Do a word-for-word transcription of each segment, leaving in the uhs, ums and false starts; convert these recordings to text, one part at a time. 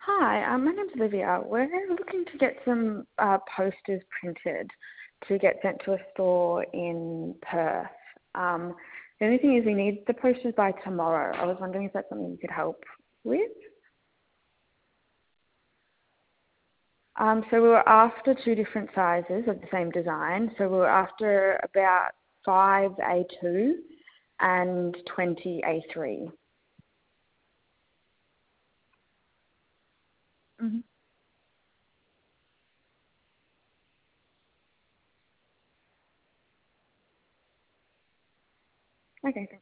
Hi, um, my name's Olivia. We're looking to get some uh, posters printed to get sent to a store in Perth. Um, the only thing is we need the posters by tomorrow. I was wondering if that's something you could help with. Um, so we were after two different sizes of the same design. So we were after about five A two and twenty A three. Mm-hmm. Okay. Thanks.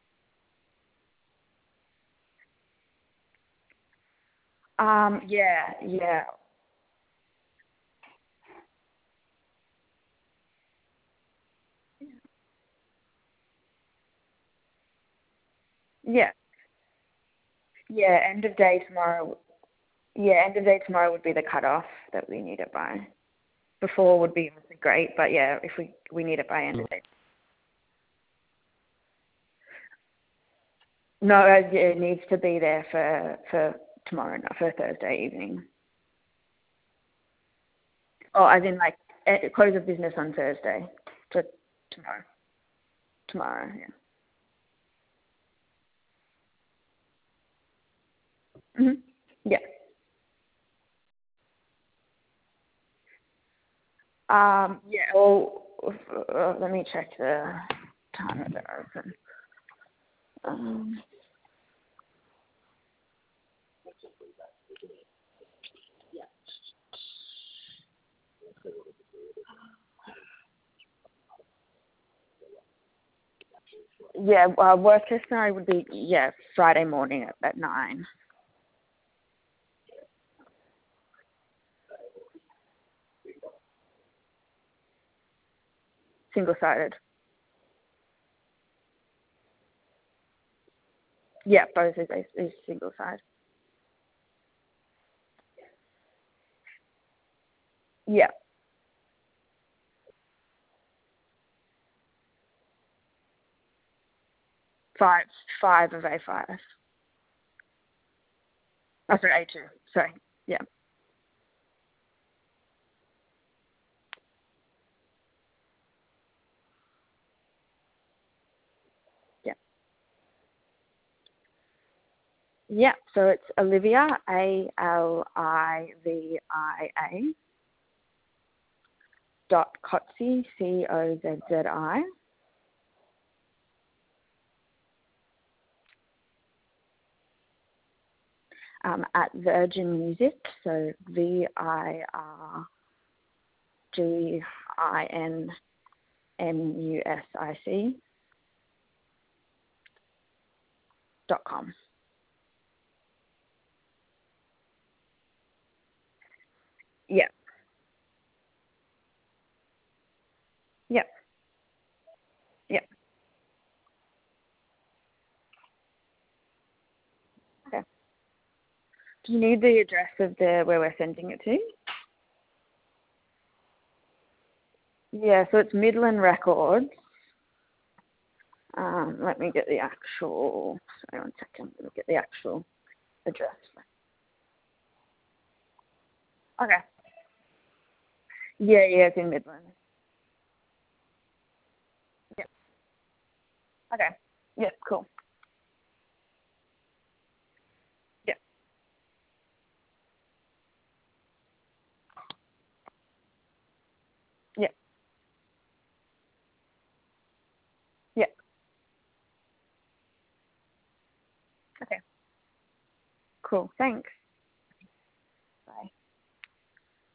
Um, yeah, yeah, yeah, yeah. End of day tomorrow. Yeah, end of day tomorrow would be the cut-off that we need it by. Before would be obviously great, but yeah, if we we need it by end of day. No, uh, yeah, it needs to be there for for tomorrow, not for Thursday evening. Oh, as in like eh, close of business on Thursday. So tomorrow. Tomorrow, yeah. Mhm. Yeah. Um. Yeah. Well, uh, let me check the time that they're open. Um. Yeah. Uh, worst case scenario would be yeah Friday morning at, at nine. Single sided. Yeah, both is, is single side. Yeah, five, five of A five. Oh, sorry, A two. Sorry. Yeah, yeah, yeah. So it's Olivia, A L I V I A dot Coetzee, C O Z Z I, um, at Virgin Music. So V I R G I N M U S I C dot com. Yeah, yeah, yeah. Okay. Do you need the address of the where we're sending it to? Yeah, so it's Midland Records. Um, let me get the actual, sorry, one second, let me get the actual address. Okay. Yeah, yeah, it's in Midland. Yep. Okay. Yep, cool. Yep. Yep. Yep. Okay. Cool. Thanks.